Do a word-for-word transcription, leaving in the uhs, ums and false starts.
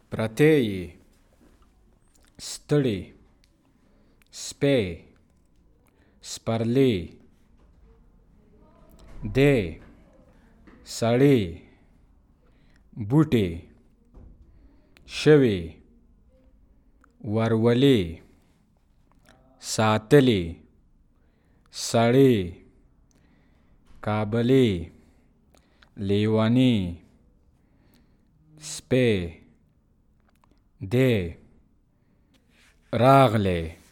پرتې ستړي سپې سپرلي دی سړي بوټي شوي ورولي ساتلي سړي کابلي لیوني سپې دی راغلی